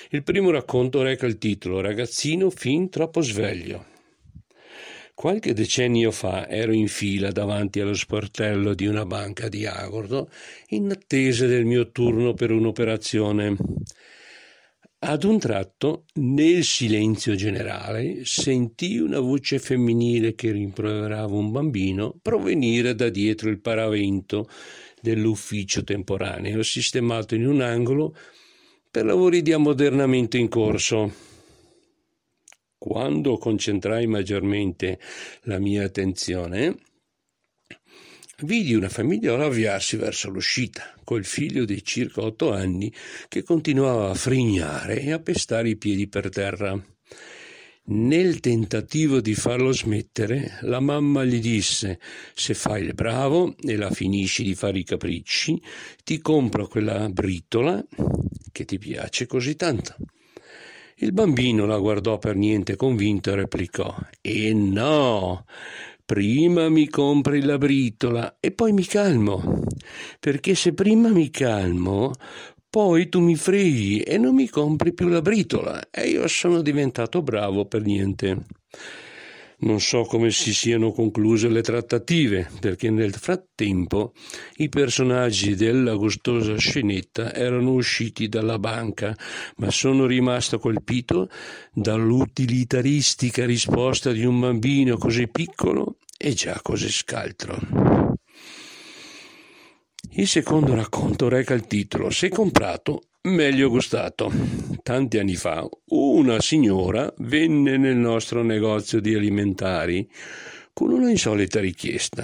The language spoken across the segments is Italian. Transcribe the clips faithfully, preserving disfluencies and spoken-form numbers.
Il primo racconto reca il titolo Ragazzino fin troppo sveglio. Qualche decennio fa ero in fila davanti allo sportello di una banca di Agordo in attesa del mio turno per un'operazione. Ad un tratto, nel silenzio generale, sentii una voce femminile che rimproverava un bambino provenire da dietro il paravento dell'ufficio temporaneo sistemato in un angolo per lavori di ammodernamento in corso. Quando concentrai maggiormente la mia attenzione, vidi una famigliola avviarsi verso l'uscita, col figlio di circa otto anni che continuava a frignare e a pestare i piedi per terra. Nel tentativo di farlo smettere, la mamma gli disse: «Se fai il bravo e la finisci di fare i capricci, ti compro quella britola che ti piace così tanto». Il bambino la guardò per niente convinto e replicò: «E no, prima mi compri la britola e poi mi calmo, perché se prima mi calmo, poi tu mi freghi e non mi compri più la britola e io sono diventato bravo per niente». Non so come si siano concluse le trattative, perché nel frattempo i personaggi della gustosa scenetta erano usciti dalla banca, ma sono rimasto colpito dall'utilitaristica risposta di un bambino così piccolo e già così scaltro. Il secondo racconto reca il titolo «Se comprato, meglio gustato». Tanti anni fa una signora venne nel nostro negozio di alimentari con una insolita richiesta.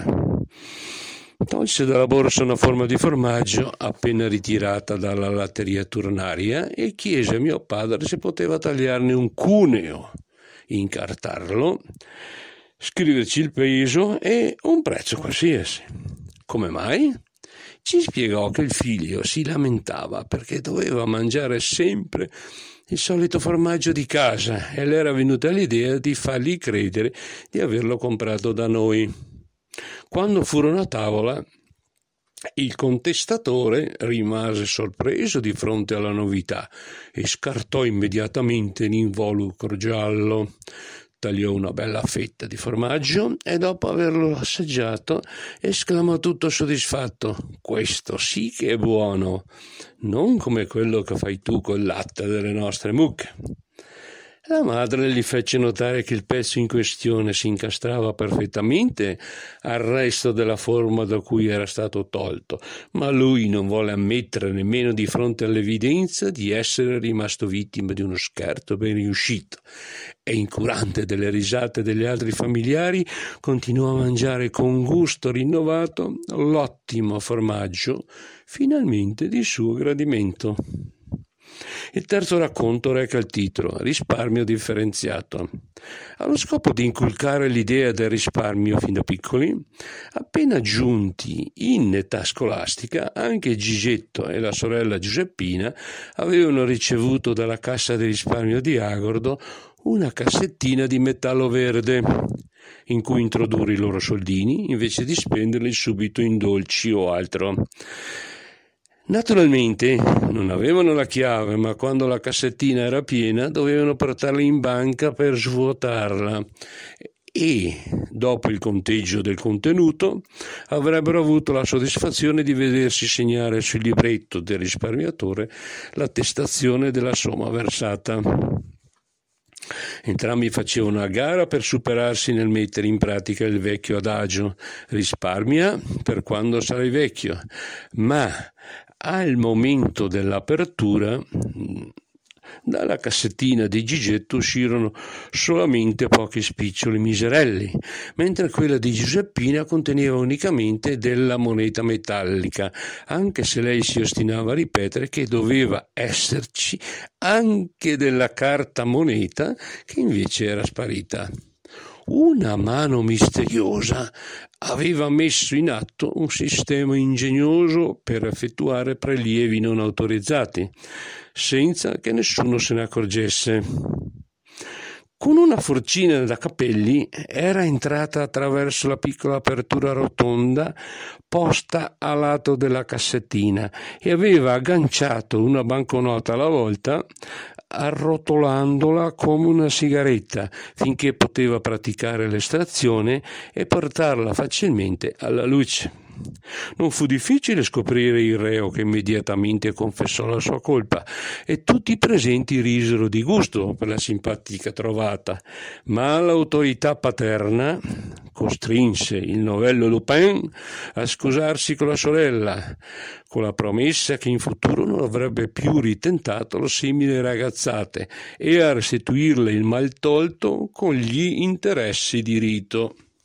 Tolse dalla borsa una forma di formaggio appena ritirata dalla latteria turnaria e chiese a mio padre se poteva tagliarne un cuneo, incartarlo, scriverci il peso e un prezzo qualsiasi. Come mai? Ci spiegò che il figlio si lamentava perché doveva mangiare sempre il solito formaggio di casa e le era venuta l'idea di fargli credere di averlo comprato da noi. Quando furono a tavola, il contestatore rimase sorpreso di fronte alla novità e scartò immediatamente l'involucro giallo. Tagliò una bella fetta di formaggio e dopo averlo assaggiato esclamò tutto soddisfatto: «Questo sì che è buono, non come quello che fai tu col latte delle nostre mucche». La madre gli fece notare che il pezzo in questione si incastrava perfettamente al resto della forma da cui era stato tolto, ma lui non volle ammettere nemmeno di fronte all'evidenza di essere rimasto vittima di uno scherzo ben riuscito e, incurante delle risate degli altri familiari, continuò a mangiare con gusto rinnovato l'ottimo formaggio, finalmente di suo gradimento. Il terzo racconto reca il titolo Risparmio differenziato. Allo scopo di inculcare l'idea del risparmio fin da piccoli, appena giunti in età scolastica, anche Gigetto e la sorella Giuseppina avevano ricevuto dalla Cassa di risparmio di Agordo una cassettina di metallo verde in cui introdurre i loro soldini invece di spenderli subito in dolci o altro. Naturalmente non avevano la chiave, ma quando la cassettina era piena dovevano portarla in banca per svuotarla e, dopo il conteggio del contenuto, avrebbero avuto la soddisfazione di vedersi segnare sul libretto del risparmiatore l'attestazione della somma versata. Entrambi facevano a gara per superarsi nel mettere in pratica il vecchio adagio: risparmia per quando sarai vecchio, ma al momento dell'apertura dalla cassettina di Gigetto uscirono solamente pochi spiccioli miserelli, mentre quella di Giuseppina conteneva unicamente della moneta metallica, anche se lei si ostinava a ripetere che doveva esserci anche della carta moneta, che invece era sparita. Una mano misteriosa aveva messo in atto un sistema ingegnoso per effettuare prelievi non autorizzati, senza che nessuno se ne accorgesse. Con una forcina da capelli era entrata attraverso la piccola apertura rotonda posta a lato della cassettina e aveva agganciato una banconota alla volta, arrotolandola come una sigaretta finché poteva praticare l'estrazione e portarla facilmente alla luce. Non fu difficile scoprire il reo, che immediatamente confessò la sua colpa e tutti i presenti risero di gusto per la simpatica trovata, ma l'autorità paterna costrinse il novello Lupin a scusarsi con la sorella, con la promessa che in futuro non avrebbe più ritentato lo simile ragazzate e a restituirle il mal tolto con gli interessi di rito.